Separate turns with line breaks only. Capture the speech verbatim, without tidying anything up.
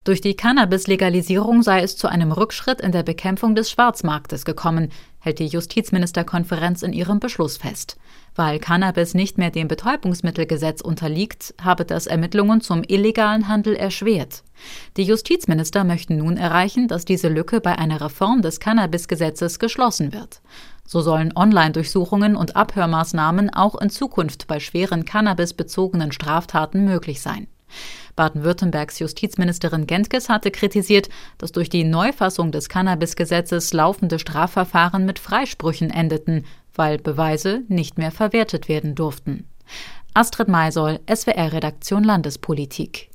Durch die Cannabis-Legalisierung sei es zu einem Rückschritt in der Bekämpfung des Schwarzmarktes gekommen, hält die Justizministerkonferenz in ihrem Beschluss fest. Weil Cannabis nicht mehr dem Betäubungsmittelgesetz unterliegt, habe das Ermittlungen zum illegalen Handel erschwert. Die Justizminister möchten nun erreichen, dass diese Lücke bei einer Reform des Cannabisgesetzes geschlossen wird. So sollen Online-Durchsuchungen und Abhörmaßnahmen auch in Zukunft bei schweren cannabisbezogenen Straftaten möglich sein. Baden-Württembergs Justizministerin Gentges hatte kritisiert, dass durch die Neufassung des Cannabisgesetzes laufende Strafverfahren mit Freisprüchen endeten, weil Beweise nicht mehr verwertet werden durften. Astrid Maisoll, S W R-Redaktion Landespolitik.